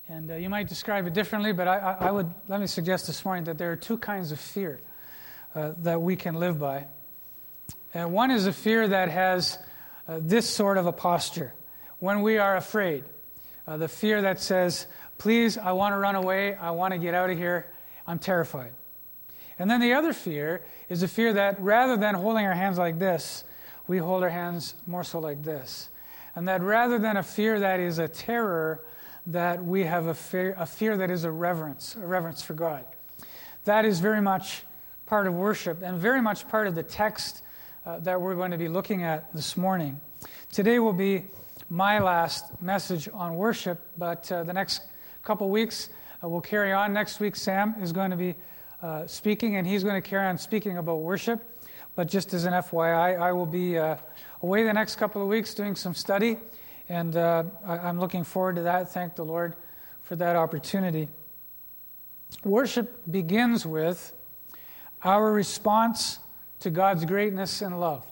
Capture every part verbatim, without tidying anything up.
And uh, you might describe it differently, but I, I, I would let me suggest this morning that there are two kinds of fear uh, that we can live by. And one is a fear that has uh, this sort of a posture. When we are afraid, uh, the fear that says, please, I want to run away, I want to get out of here, I'm terrified. And then the other fear is a fear that rather than holding our hands like this, we hold our hands more so like this. And that rather than a fear that is a terror, that we have a fear, a fear that is a reverence, a reverence for God. That is very much part of worship and very much part of the text uh, that we're going to be looking at this morning. Today will be my last message on worship, but uh, the next couple weeks uh, we'll carry on. Next week Sam is going to be uh, speaking, and he's going to carry on speaking about worship. But just as an F Y I, I will be uh, away the next couple of weeks doing some study. And uh, I, I'm looking forward to that. Thank the Lord for that opportunity. Worship begins with our response to God's greatness and love.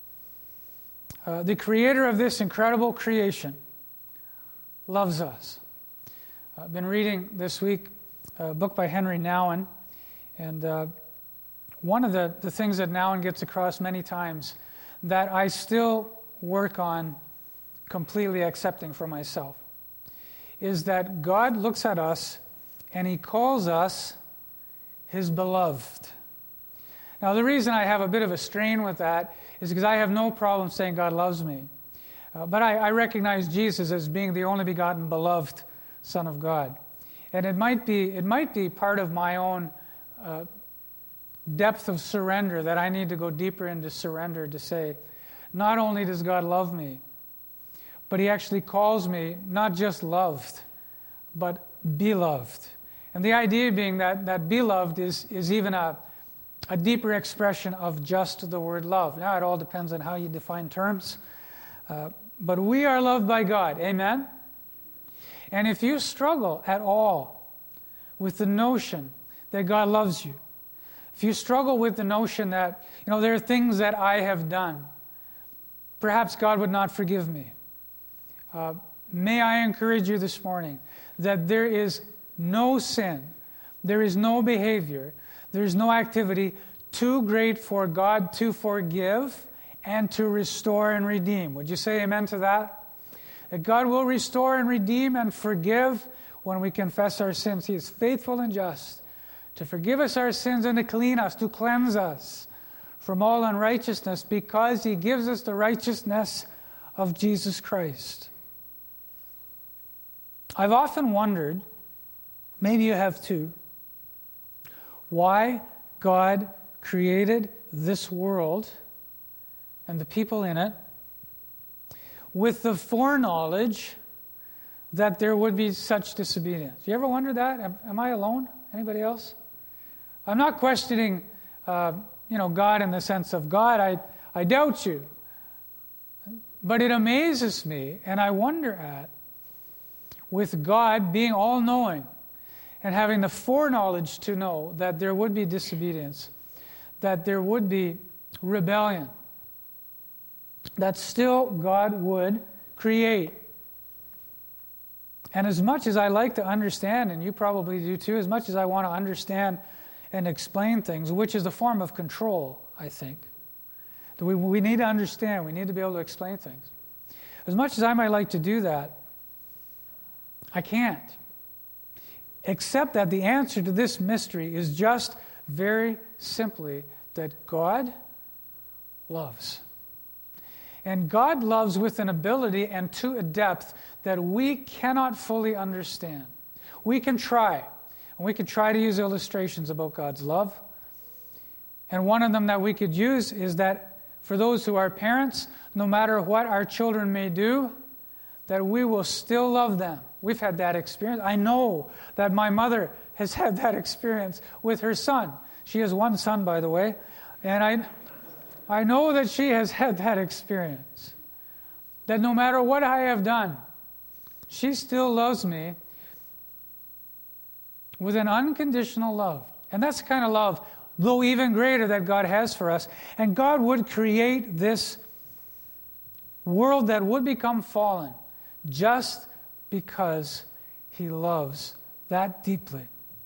Uh, the creator of this incredible creation loves us. I've been reading this week a book by Henry Nouwen. And uh, one of the, the things that Nouwen gets across many times that I still work on completely accepting for myself is that God looks at us and He calls us His beloved. Now, the reason I have a bit of a strain with that is because I have no problem saying God loves me. Uh, but I, I recognize Jesus as being the only begotten beloved Son of God. And it might be, it might be part of my own uh, depth of surrender that I need to go deeper into surrender to say, not only does God love me, but He actually calls me not just loved, but beloved. And the idea being that, that beloved is, is even a, a deeper expression of just the word love. Now, it all depends on how you define terms. Uh, but we are loved by God. Amen? And if you struggle at all with the notion that God loves you, if you struggle with the notion that, you know, there are things that I have done, perhaps God would not forgive me. Uh, may I encourage you this morning that there is no sin, there is no behavior, there is no activity too great for God to forgive and to restore and redeem. Would you say amen to that? That God will restore and redeem and forgive when we confess our sins. He is faithful and just to forgive us our sins and to clean us, to cleanse us from all unrighteousness, because He gives us the righteousness of Jesus Christ. I've often wondered, maybe you have too, why God created this world and the people in it with the foreknowledge that there would be such disobedience. You ever wonder that? Am, am I alone? Anybody else? I'm not questioning, uh, you know, God in the sense of God. I, I doubt you. But it amazes me, and I wonder at, with God being all-knowing and having the foreknowledge to know that there would be disobedience, that there would be rebellion, that still God would create. And as much as I like to understand, and you probably do too, as much as I want to understand and explain things, which is a form of control, I think, that we, we need to understand, we need to be able to explain things. As much as I might like to do that, I can't. Except that the answer to this mystery is just very simply that God loves. And God loves with an ability and to a depth that we cannot fully understand. We can try, and we can try to use illustrations about God's love. And one of them that we could use is that for those who are parents, no matter what our children may do, that we will still love them. We've had that experience. I know that my mother has had that experience with her son. She has one son, by the way, and I, I know that she has had that experience. That no matter what I have done, she still loves me with an unconditional love. And that's the kind of love, though even greater, that God has for us. And God would create this world that would become fallen just because He loves that deeply.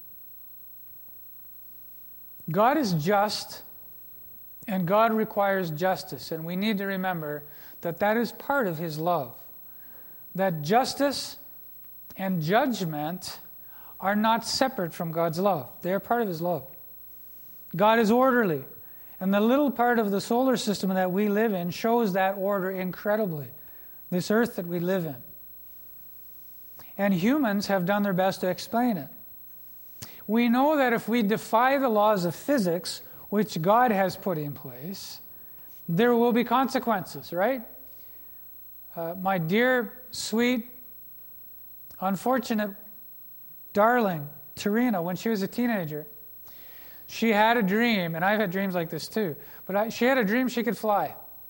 God is just, and God requires justice, and we need to remember that that is part of His love. That justice and judgment are not separate from God's love. They are part of His love. God is orderly, and the little part of the solar system that we live in shows that order incredibly. This earth that we live in. And humans have done their best to explain it. We know that if we defy the laws of physics, which God has put in place, there will be consequences, right? Uh, my dear, sweet, unfortunate, darling, Tarina, when she was a teenager, she had a dream, and I've had dreams like this too, but I, she had a dream she could fly.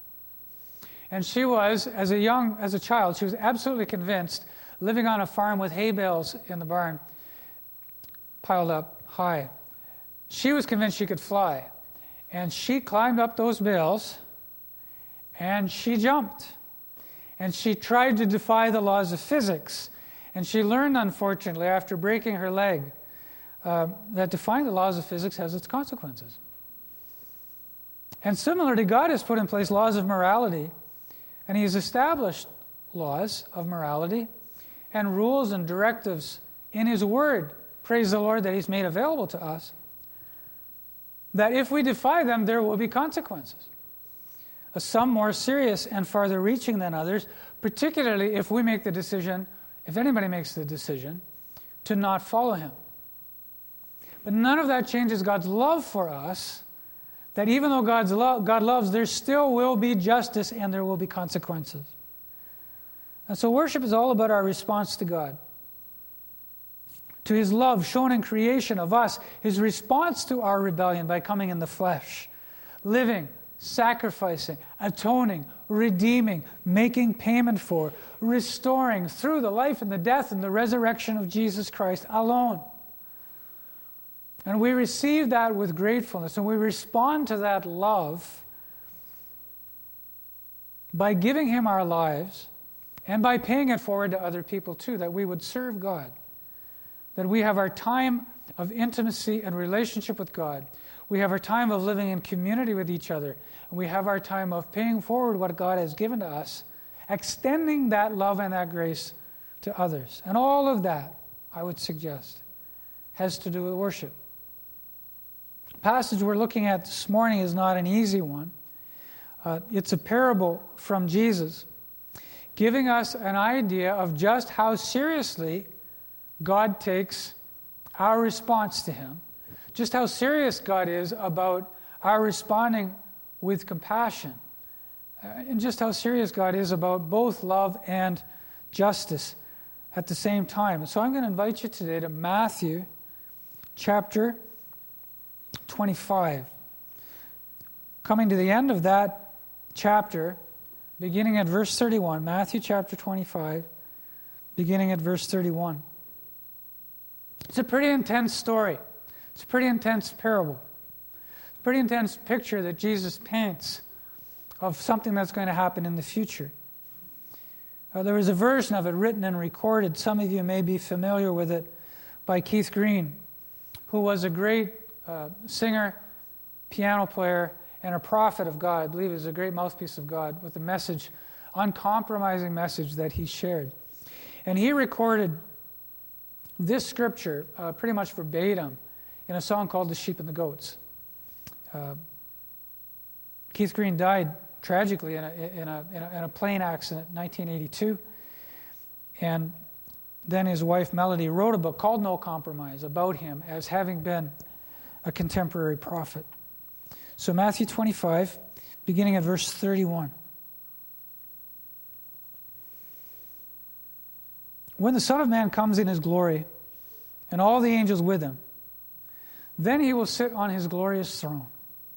And she was, as a young, as a child, she was absolutely convinced, living on a farm with hay bales in the barn, piled up high. She was convinced she could fly. And she climbed up those bales, and she jumped. And she tried to defy the laws of physics. And she learned, unfortunately, after breaking her leg, uh, that defying the laws of physics has its consequences. And similarly, God has put in place laws of morality, and He has established laws of morality and rules and directives in His Word, praise the Lord, that He's made available to us, that if we defy them, there will be consequences. Some more serious and farther reaching than others, particularly if we make the decision, if anybody makes the decision, to not follow Him. But none of that changes God's love for us, that even though God's lo- God loves, there still will be justice and there will be consequences. And so worship is all about our response to God, to His love shown in creation of us, His response to our rebellion by coming in the flesh, living, sacrificing, atoning, redeeming, making payment for, restoring through the life and the death and the resurrection of Jesus Christ alone. And we receive that with gratefulness, and we respond to that love by giving Him our lives and by paying it forward to other people too, that we would serve God, that we have our time of intimacy and relationship with God. We have our time of living in community with each other. And we have our time of paying forward what God has given to us, extending that love and that grace to others. And all of that, I would suggest, has to do with worship. The passage we're looking at this morning is not an easy one. Uh, it's a parable from Jesus, giving us an idea of just how seriously God takes our response to Him, just how serious God is about our responding with compassion, uh, and just how serious God is about both love and justice at the same time. So I'm going to invite you today to Matthew chapter twenty-five. Coming to the end of that chapter, beginning at verse thirty-one, Matthew chapter twenty-five, beginning at verse thirty-one. It's a pretty intense story. It's a pretty intense parable. It's a pretty intense picture that Jesus paints of something that's going to happen in the future. Uh, there was a version of it written and recorded. Some of you may be familiar with it, by Keith Green, who was a great uh, singer, piano player, and a prophet of God. I believe he was a great mouthpiece of God with a message, uncompromising message that he shared. And he recorded this scripture uh, pretty much verbatim in a song called The Sheep and the Goats. Uh, Keith Green died tragically in a, in, a, in, a, in a plane accident in nineteen eighty-two. And then his wife Melody wrote a book called No Compromise about him as having been a contemporary prophet. So Matthew twenty-five, beginning at verse thirty-one. When the Son of Man comes in His glory, and all the angels with Him, then He will sit on His glorious throne.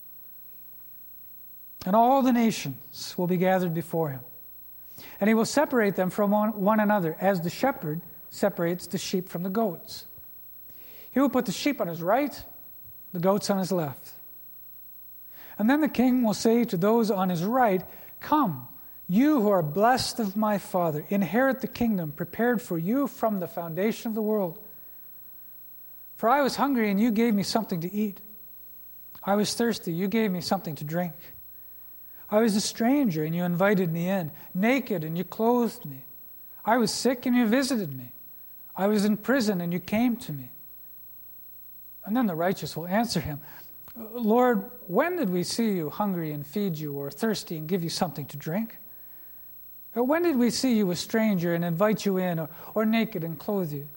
And all the nations will be gathered before Him. And He will separate them from one, one another, as the shepherd separates the sheep from the goats. He will put the sheep on His right, the goats on His left. And then the King will say to those on His right, "Come, You who are blessed of my Father, inherit the kingdom prepared for you from the foundation of the world. For I was hungry, and you gave me something to eat. I was thirsty, you gave me something to drink. I was a stranger, and you invited me in. Naked, and you clothed me. I was sick, and you visited me. I was in prison, and you came to me. And then the righteous will answer him, Lord, when did we see you hungry and feed you, or thirsty and give you something to drink? Or when did we see you a stranger and invite you in, or, or naked and clothe you?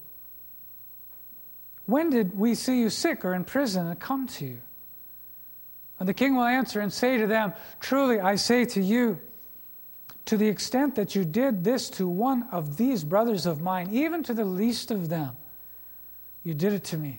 When did we see you sick or in prison and come to you? And the king will answer and say to them, truly I say to you, to the extent that you did this to one of these brothers of mine, even to the least of them, you did it to me.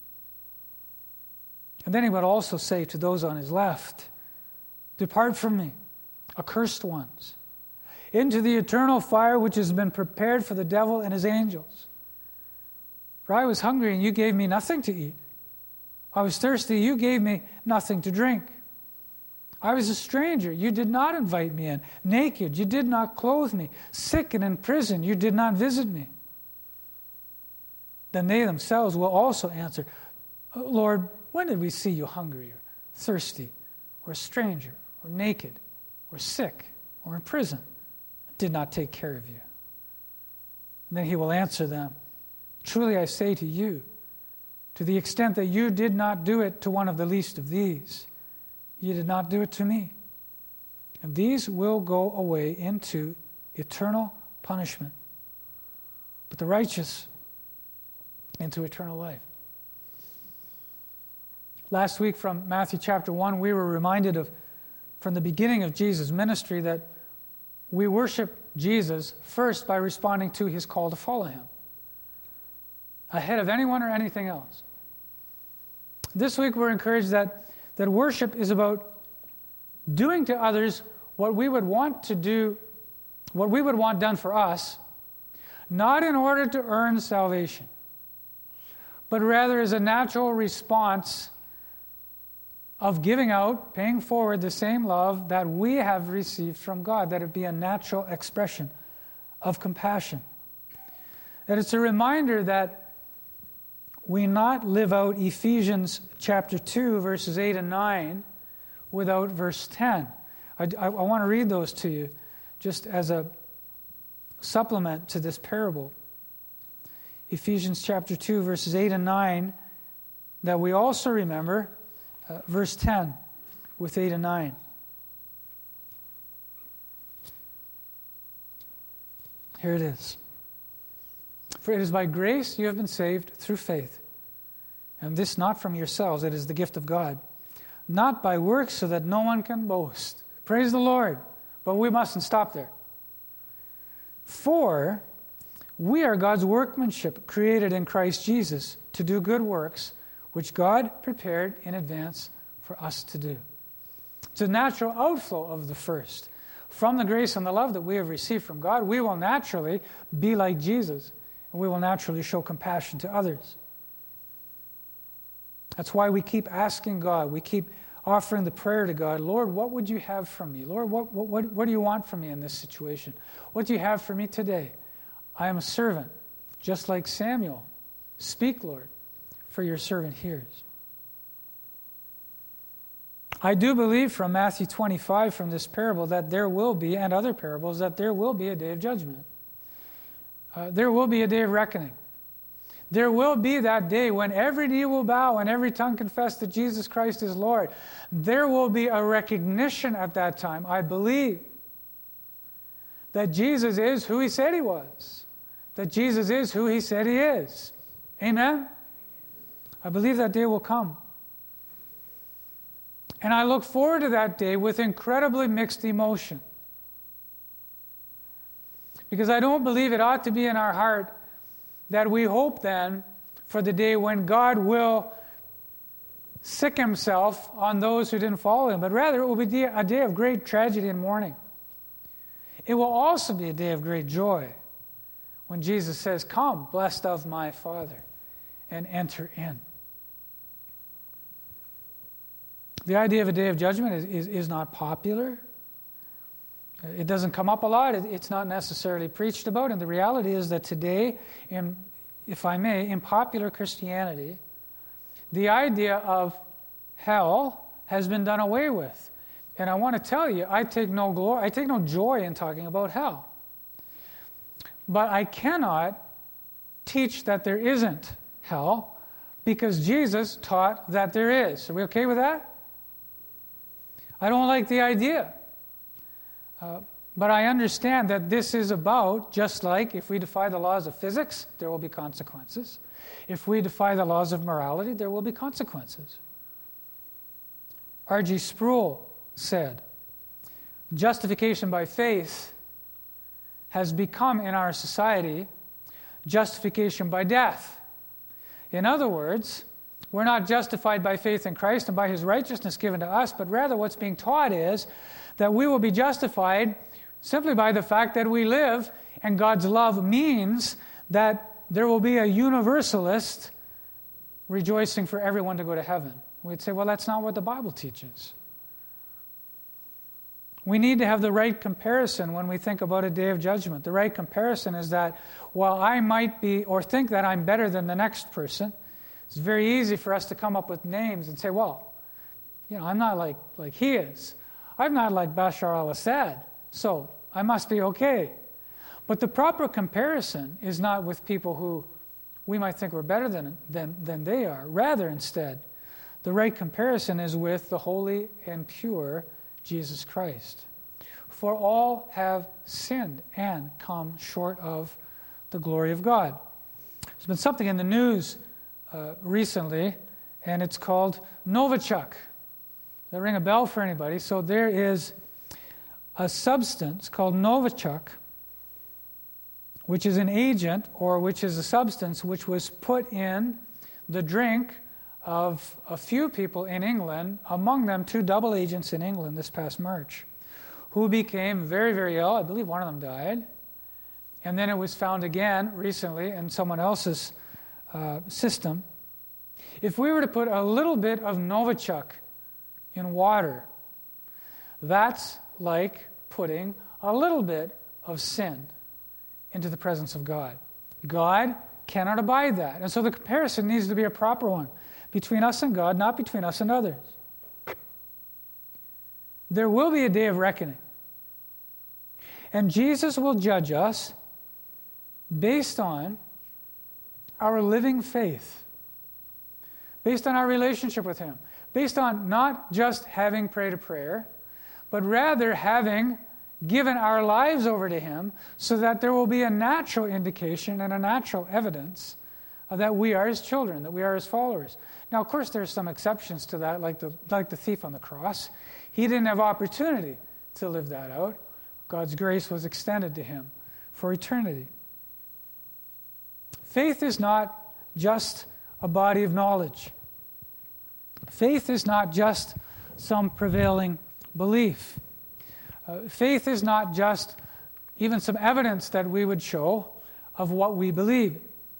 And then he would also say to those on his left, depart from me, accursed ones, into the eternal fire which has been prepared for the devil and his angels. For I was hungry, and you gave me nothing to eat. I was thirsty, you gave me nothing to drink. I was a stranger, you did not invite me in. Naked, you did not clothe me. Sick and in prison, you did not visit me. Then they themselves will also answer, Lord, when did we see you hungry, or thirsty, or a stranger, or naked, or sick, or in prison, and did not take care of you? And then he will answer them, truly I say to you, to the extent that you did not do it to one of the least of these, you did not do it to me. And these will go away into eternal punishment, but the righteous into eternal life. Last week from Matthew chapter one, we were reminded of, from the beginning of Jesus' ministry, that we worship Jesus first by responding to his call to follow him, ahead of anyone or anything else. This week we're encouraged that, that worship is about doing to others what we would want to do, what we would want done for us, not in order to earn salvation, but rather as a natural response of giving out, paying forward the same love that we have received from God, that it be a natural expression of compassion. That it's a reminder that we not live out Ephesians chapter two, verses eight and nine, without verse ten. I, I, I want to read those to you just as a supplement to this parable. Ephesians chapter two, verses eight and nine, that we also remember uh, verse ten with eight and nine. Here it is. For it is by grace you have been saved through faith, and this not from yourselves, it is the gift of God, not by works, so that no one can boast. Praise the Lord. But we mustn't stop there. For we are God's workmanship, created in Christ Jesus to do good works, which God prepared in advance for us to do. It's a natural outflow of the first. From the grace and the love that we have received from God, we will naturally be like Jesus, and we will naturally show compassion to others. That's why we keep asking God, we keep offering the prayer to God, Lord, what would you have from me? Lord, what, what, what, what do you want from me in this situation? What do you have for me today? I am a servant, just like Samuel. Speak, Lord, for your servant hears. I do believe from Matthew twenty-five, from this parable, that there will be, and other parables, that there will be a day of judgment. Uh, there will be a day of reckoning. There will be that day when every knee will bow and every tongue confess that Jesus Christ is Lord. There will be a recognition at that time, I believe, that Jesus is who he said he was. That Jesus is who he said he is. Amen? I believe that day will come. And I look forward to that day with incredibly mixed emotion. Because I don't believe it ought to be in our heart that we hope then for the day when God will sick himself on those who didn't follow him, but rather it will be a day of great tragedy and mourning. It will also be a day of great joy when Jesus says, come, blessed of my Father, and enter in. The idea of a day of judgment is, is, is not popular. It doesn't come up a lot. It's not necessarily preached about. And the reality is that today, in, if I may, in popular Christianity, the idea of hell has been done away with. And I want to tell you, I take no glory, I take no joy in talking about hell. But I cannot teach that there isn't hell because Jesus taught that there is. Are we okay with that? I don't like the idea. Uh, but I understand that this is about, just like if we defy the laws of physics, there will be consequences. If we defy the laws of morality, there will be consequences. R G Sproul said, justification by faith has become in our society justification by death. In other words, we're not justified by faith in Christ and by his righteousness given to us, but rather what's being taught is that we will be justified simply by the fact that we live, and God's love means that there will be a universalist rejoicing for everyone to go to heaven. We'd say, well, that's not what the Bible teaches. We need to have the right comparison when we think about a day of judgment. The right comparison is that while I might be, or think that I'm better than the next person, it's very easy for us to come up with names and say, well, you know, I'm not like, like he is. I'm not like Bashar al-Assad, so I must be okay. But the proper comparison is not with people who we might think we're better than, than, than they are. Rather, instead, the right comparison is with the holy and pure Jesus Christ. For all have sinned and come short of the glory of God. There's been something in the news uh, recently, and it's called Novichok. Does that ring a bell for anybody? So there is a substance called Novichok, which is an agent, or which is a substance which was put in the drink of a few people in England, among them two double agents in England this past March, who became very, very ill. I believe one of them died. And then it was found again recently in someone else's uh, system. If we were to put a little bit of Novichok in water, that's like putting a little bit of sin into the presence of God. God cannot abide that. And so the comparison needs to be a proper one. Between us and God, not between us and others. There will be a day of reckoning. And Jesus will judge us based on our living faith, based on our relationship with him, based on not just having prayed a prayer, but rather having given our lives over to him so that there will be a natural indication and a natural evidence that we are his children, that we are his followers. Now, of course, there's some exceptions to that, like the, like the thief on the cross. He didn't have opportunity to live that out. God's grace was extended to him for eternity. Faith is not just a body of knowledge. Faith is not just some prevailing belief. Uh, faith is not just even some evidence that we would show of what we believe.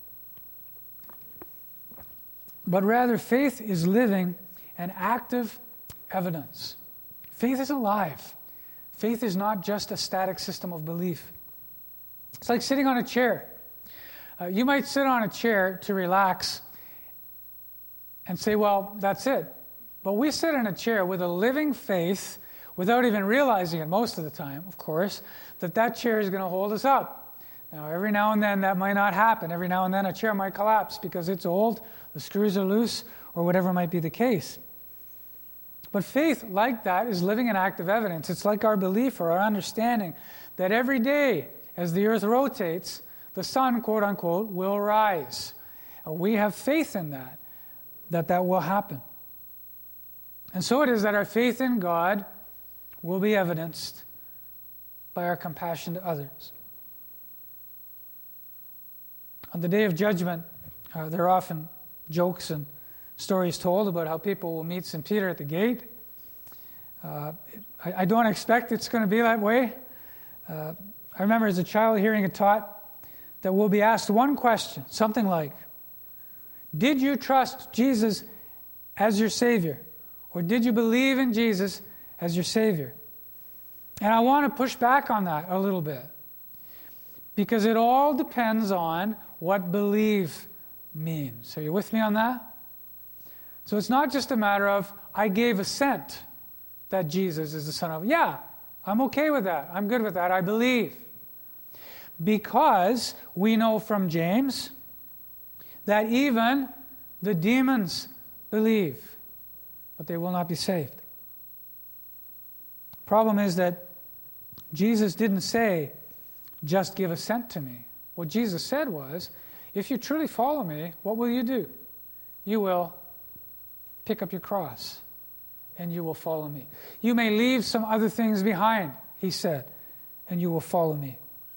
But rather, faith is living and active evidence. Faith is alive. Faith is not just a static system of belief. It's like sitting on a chair. Uh, you might sit on a chair to relax and say, well, that's it. But we sit in a chair with a living faith, without even realizing it most of the time, of course, that that chair is going to hold us up. Now, every now and then that might not happen. Every now and then a chair might collapse because it's old, the screws are loose, or whatever might be the case. But faith, like that, is living in active evidence. It's like our belief or our understanding that every day, as the earth rotates, the sun, quote unquote, will rise. And we have faith in that, that that will happen. And so it is that our faith in God will be evidenced by our compassion to others. On the day of judgment, uh, there are often jokes and stories told about how people will meet Saint Peter at the gate. Uh, I, I don't expect it's going to be that way. Uh, I remember as a child hearing it taught that we'll be asked one question, something like, did you trust Jesus as your Savior? Or did you believe in Jesus as your Savior? And I want to push back on that a little bit, because it all depends on what believe means. Are you with me on that? So it's not just a matter of, I gave assent that Jesus is the Son of God. Yeah, I'm okay with that. I'm good with that. I believe. Because we know from James that even the demons believe, but they will not be saved. Problem is that Jesus didn't say, just give assent to me. What Jesus said was, if you truly follow me, what will you do? You will pick up your cross and you will follow me. You may leave some other things behind, he said, and you will follow me.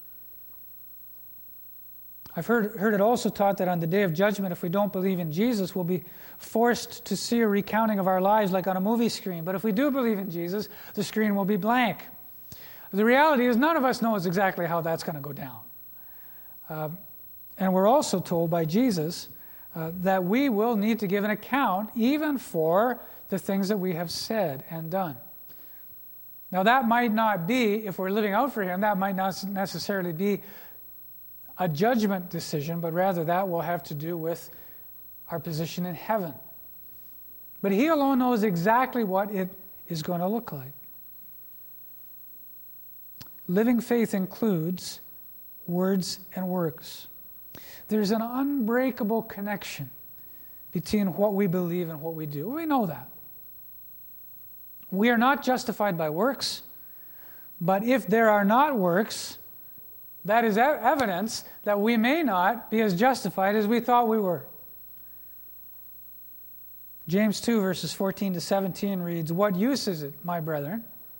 I've heard, heard it also taught that on the day of judgment, if we don't believe in Jesus, we'll be forced to see a recounting of our lives like on a movie screen. But if we do believe in Jesus, the screen will be blank. The reality is none of us knows exactly how that's going to go down. Uh, and we're also told by Jesus uh, that we will need to give an account even for the things that we have said and done. Now that might not be, if we're living out for Him, that might not necessarily be a judgment decision, but rather that will have to do with our position in heaven. But He alone knows exactly what it is going to look like. Living faith includes words and works. There's an unbreakable connection between what we believe and what we do. We know that. We are not justified by works, but if there are not works, that is evidence that we may not be as justified as we thought we were. James two, verses fourteen to seventeen reads, "What use is it, my brethren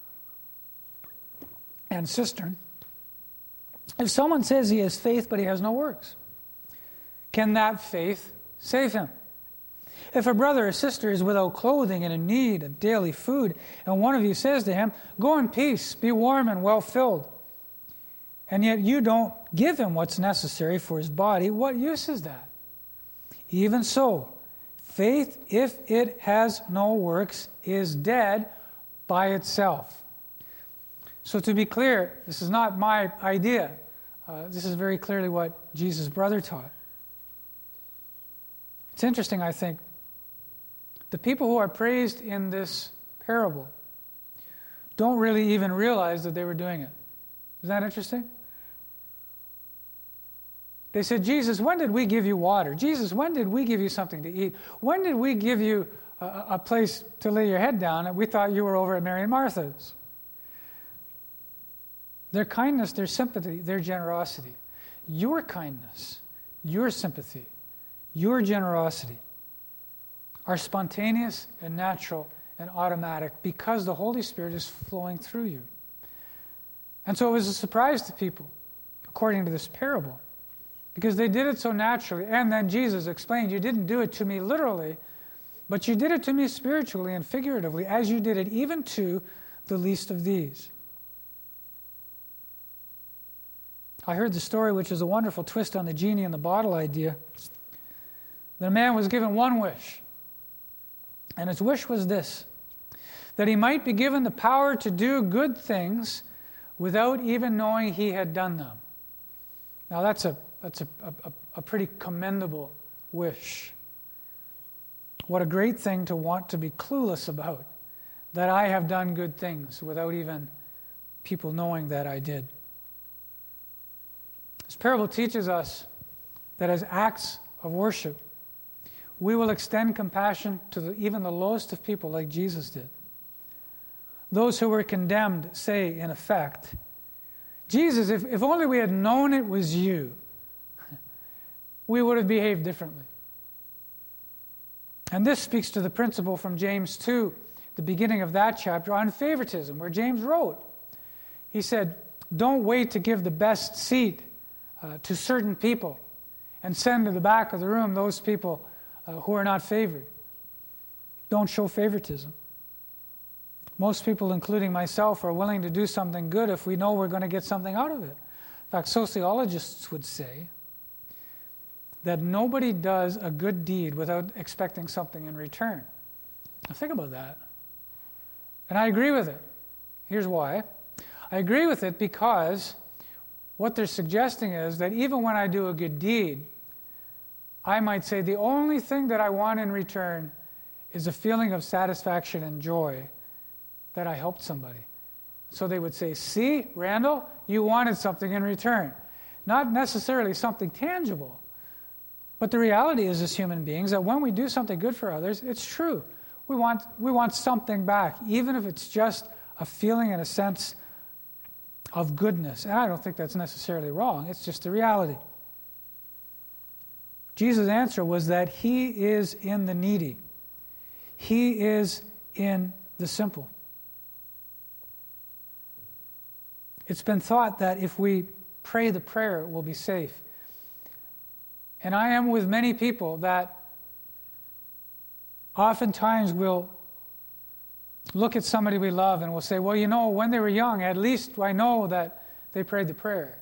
and sister, if someone says he has faith but he has no works? Can that faith save him? If a brother or sister is without clothing and in need of daily food, and one of you says to him, 'Go in peace, be warm and well filled,' and yet you don't give him what's necessary for his body, what use is that? Even so, faith, if it has no works, is dead by itself." So to be clear, this is not my idea. Uh, this is very clearly what Jesus' brother taught. It's interesting, I think. The people who are praised in this parable don't really even realize that they were doing it. Is that interesting? They said, "Jesus, when did we give you water? Jesus, when did we give you something to eat? When did we give you a, a place to lay your head down? And we thought you were over at Mary and Martha's." Their kindness, their sympathy, their generosity. Your kindness, your sympathy, your generosity are spontaneous and natural and automatic because the Holy Spirit is flowing through you. And so it was a surprise to people, according to this parable, because they did it so naturally. And then Jesus explained, you didn't do it to me literally, but you did it to me spiritually and figuratively, as you did it even to the least of these. I heard the story, which is a wonderful twist on the genie in the bottle idea, that a man was given one wish. And his wish was this, that he might be given the power to do good things without even knowing he had done them. Now that's a that's a, a, a pretty commendable wish. What a great thing to want to be clueless about, that I have done good things without even people knowing that I did. This parable teaches us that as acts of worship, we will extend compassion to the, even the lowest of people like Jesus did. Those who were condemned say, in effect, "Jesus, if, if only we had known it was you, we would have behaved differently." And this speaks to the principle from James two, the beginning of that chapter, on favoritism, where James wrote. He said, "Don't wait to give the best seat uh, to certain people and send to the back of the room those people Uh, who are not favored. Don't show favoritism." Most people, including myself, are willing to do something good if we know we're going to get something out of it. In fact, sociologists would say that nobody does a good deed without expecting something in return. Now think about that. And I agree with it. Here's why. I agree with it because what they're suggesting is that even when I do a good deed, I might say the only thing that I want in return is a feeling of satisfaction and joy that I helped somebody. So they would say, see, Randall, you wanted something in return. Not necessarily something tangible. But the reality is, as human beings, that when we do something good for others, it's true. We want, we want something back, even if it's just a feeling and a sense of goodness. And I don't think that's necessarily wrong. It's just the reality. Jesus' answer was that he is in the needy. He is in the simple. It's been thought that if we pray the prayer, we'll be safe. And I am with many people that oftentimes will look at somebody we love and will say, well, you know, when they were young, at least I know that they prayed the prayer.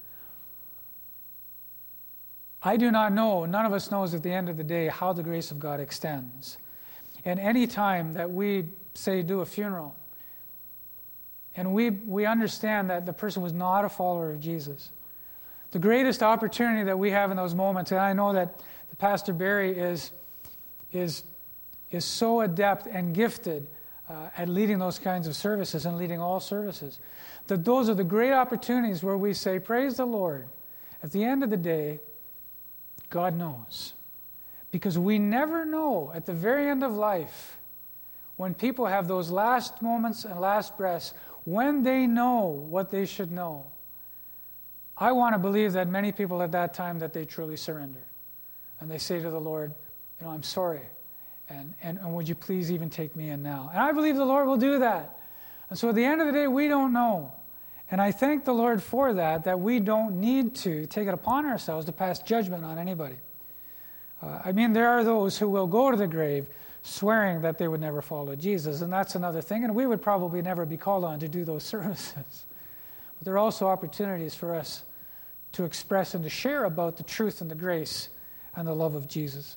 I do not know, none of us knows at the end of the day how the grace of God extends. And any time that we, say, do a funeral, and we, we understand that the person was not a follower of Jesus, the greatest opportunity that we have in those moments, and I know that the Pastor Barry is, is, is so adept and gifted uh, at leading those kinds of services and leading all services, that those are the great opportunities where we say, praise the Lord. At the end of the day, God knows. Because we never know at the very end of life, when people have those last moments and last breaths, when they know what they should know. I want to believe that many people at that time that they truly surrender. And they say to the Lord, you know, I'm sorry. And, and, and would you please even take me in now? And I believe the Lord will do that. And so at the end of the day, we don't know. And I thank the Lord for that, that we don't need to take it upon ourselves to pass judgment on anybody. Uh, I mean, there are those who will go to the grave swearing that they would never follow Jesus, and that's another thing, and we would probably never be called on to do those services. But there are also opportunities for us to express and to share about the truth and the grace and the love of Jesus.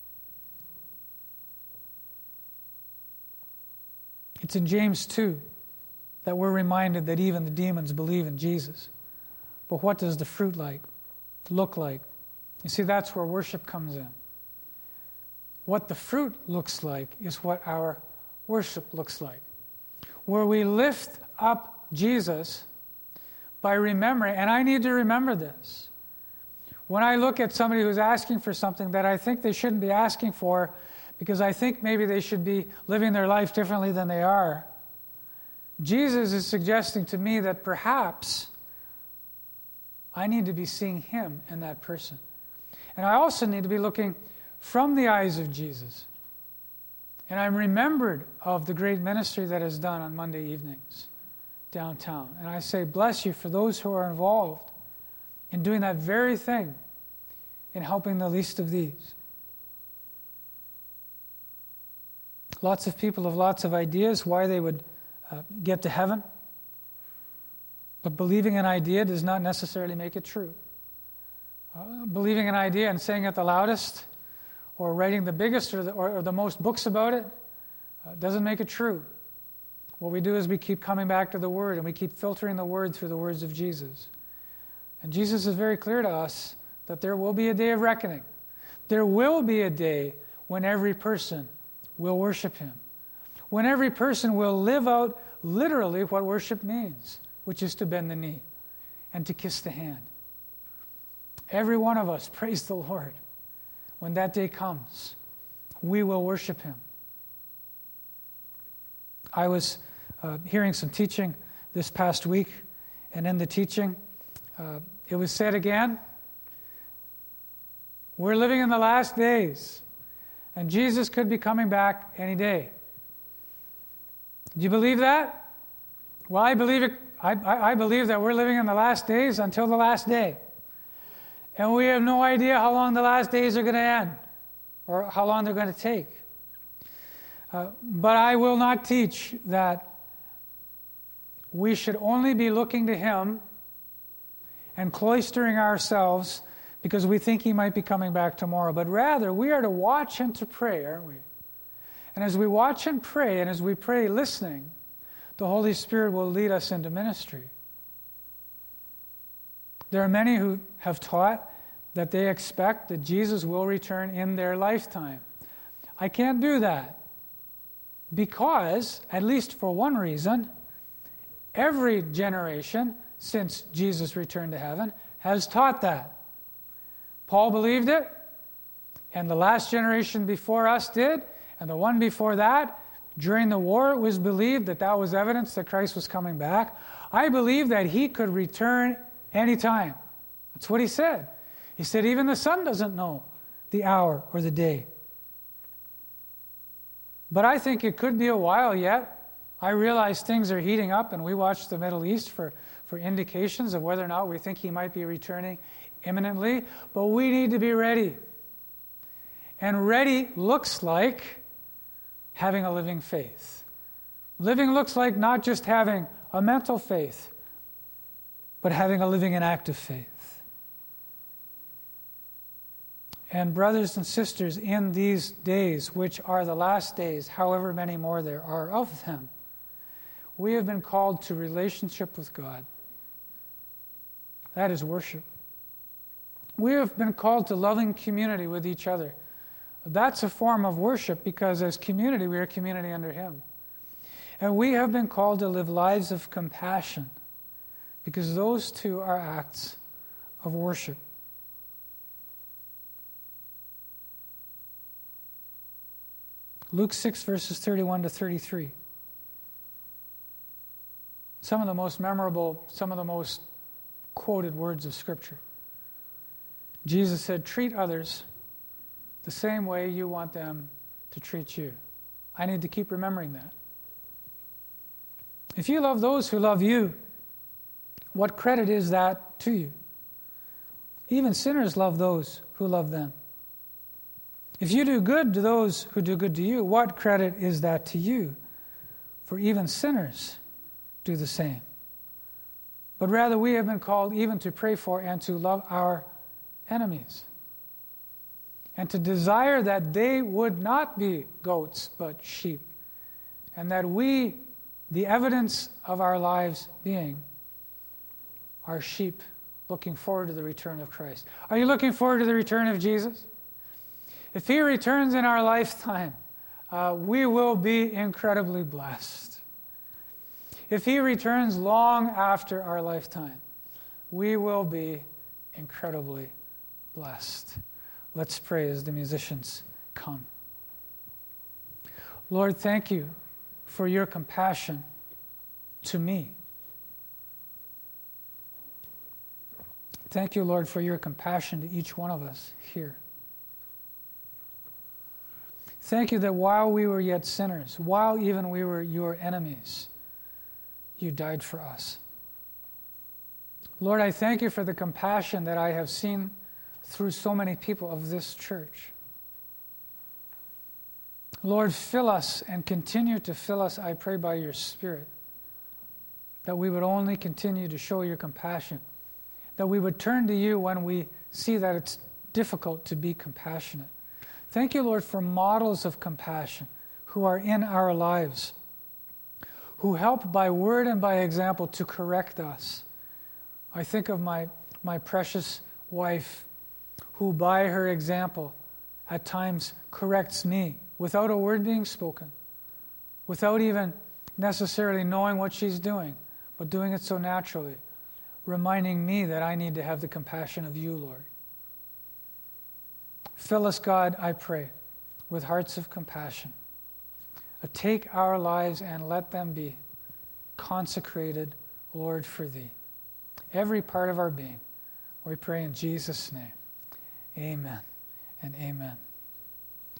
It's in James two that we're reminded that even the demons believe in Jesus. But what does the fruit like look like? You see, that's where worship comes in. What the fruit looks like is what our worship looks like. Where we lift up Jesus by remembering, and I need to remember this. When I look at somebody who's asking for something that I think they shouldn't be asking for, because I think maybe they should be living their life differently than they are, Jesus is suggesting to me that perhaps I need to be seeing him in that person. And I also need to be looking from the eyes of Jesus. And I'm remembered of the great ministry that is done on Monday evenings downtown. And I say, bless you for those who are involved in doing that very thing, in helping the least of these. Lots of people have lots of ideas why they would uh, get to heaven. But believing an idea does not necessarily make it true. Uh, believing an idea and saying it the loudest, or writing the biggest or the, or, or the most books about it, uh, doesn't make it true. What we do is we keep coming back to the Word, and we keep filtering the Word through the words of Jesus. And Jesus is very clear to us that there will be a day of reckoning. There will be a day when every person will worship him. When every person will live out literally what worship means, which is to bend the knee and to kiss the hand. Every one of us, praise the Lord. When that day comes, we will worship him. I was uh, hearing some teaching this past week, and in the teaching, uh, it was said again, we're living in the last days, and Jesus could be coming back any day. Do you believe that? Well, I believe it. I, I, I believe that we're living in the last days until the last day. And we have no idea how long the last days are going to end or how long they're going to take. Uh, but I will not teach that we should only be looking to him and cloistering ourselves because we think he might be coming back tomorrow. But rather, we are to watch and to pray, aren't we? And as we watch and pray, and as we pray listening, the Holy Spirit will lead us into ministry. There are many who have taught that they expect that Jesus will return in their lifetime. I can't do that because, at least for one reason, every generation since Jesus returned to heaven has taught that. Paul believed it, and the last generation before us did, and the one before that. During the war, it was believed that that was evidence that Christ was coming back. I believe that he could return anytime. That's what he said. He said even the Son doesn't know the hour or the day. But I think it could be a while yet. I realize things are heating up, and we watch the Middle East for, for indications of whether or not we think he might be returning imminently. But we need to be ready. And ready looks like having a living faith. Living looks like not just having a mental faith, but having a living and active faith. And brothers and sisters, in these days, which are the last days, however many more there are of them, we have been called to relationship with God. That is worship. We have been called to loving community with each other. That's a form of worship because as community, we are community under Him. And we have been called to live lives of compassion because those two are acts of worship. Luke six, verses thirty-one to thirty-three. Some of the most memorable, some of the most quoted words of Scripture. Jesus said, treat others the same way you want them to treat you. I need to keep remembering that. If you love those who love you, what credit is that to you? Even sinners love those who love them. If you do good to those who do good to you, what credit is that to you? For even sinners do the same. But rather we have been called even to pray for and to love our enemies, and to desire that they would not be goats but sheep, and that we, the evidence of our lives being, are sheep looking forward to the return of Christ. Are you looking forward to the return of Jesus? If He returns in our lifetime, uh, we will be incredibly blessed. If He returns long after our lifetime, we will be incredibly blessed. Let's pray as the musicians come. Lord, thank you for your compassion to me. Thank you, Lord, for your compassion to each one of us here. Thank you that while we were yet sinners, while even we were your enemies, you died for us. Lord, I thank you for the compassion that I have seen through so many people of this church. Lord, fill us and continue to fill us, I pray, by your Spirit, that we would only continue to show your compassion, that we would turn to you when we see that it's difficult to be compassionate. Thank you, Lord, for models of compassion who are in our lives, who help by word and by example to correct us. I think of my, my precious wife, who by her example at times corrects me without a word being spoken, without even necessarily knowing what she's doing, but doing it so naturally, reminding me that I need to have the compassion of you, Lord. Fill us, God, I pray, with hearts of compassion. Uh, Take our lives and let them be consecrated, Lord, for Thee. Every part of our being. We pray in Jesus' name. Amen and amen.